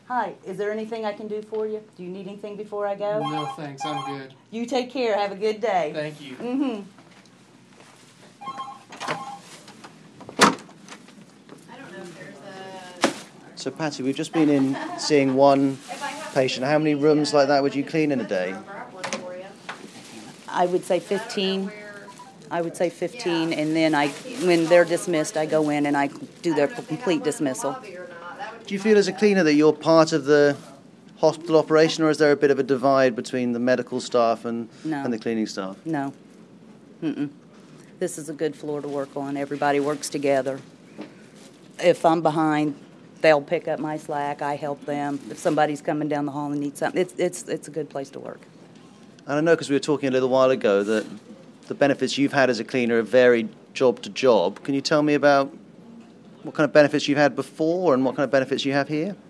Hi, is there anything I can do for you? Do you need anything before I go? No, thanks. I'm good. You take care. Have a good day. Thank you. Mm-hmm. So, Patty, we've just been in seeing one patient. How many rooms like that would you clean in a day? I would say 15. And then when they're dismissed, I go in and I do their complete dismissal. Do you feel as a cleaner that you're part of the hospital operation, or is there a bit of a divide between the medical staff and the cleaning staff? No. This is a good floor to work on. Everybody works together. If I'm behind, they'll pick up my slack. I help them. If somebody's coming down the hall and needs something, it's a good place to work. And I know, because we were talking a little while ago, that the benefits you've had as a cleaner have varied job to job. Can you tell me about what kind of benefits you've had before and what kind of benefits you have here?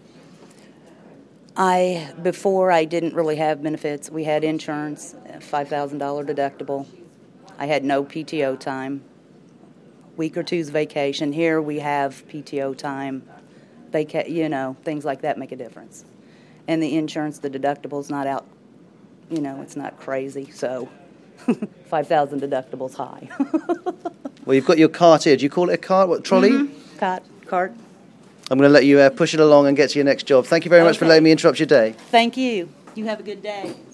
Before I didn't really have benefits. We had insurance, $5,000 deductible. I had no PTO time. Week or two's vacation. Here we have PTO time. Things like that make a difference. And the insurance, the deductible's not out. It's not crazy. So 5,000 deductible's high. Well, you've got your cart here. Do you call it a cart? What, trolley? Mm-hmm. Cart. I'm going to let you push it along and get to your next job. Thank you very much for letting me interrupt your day. Thank you. You have a good day.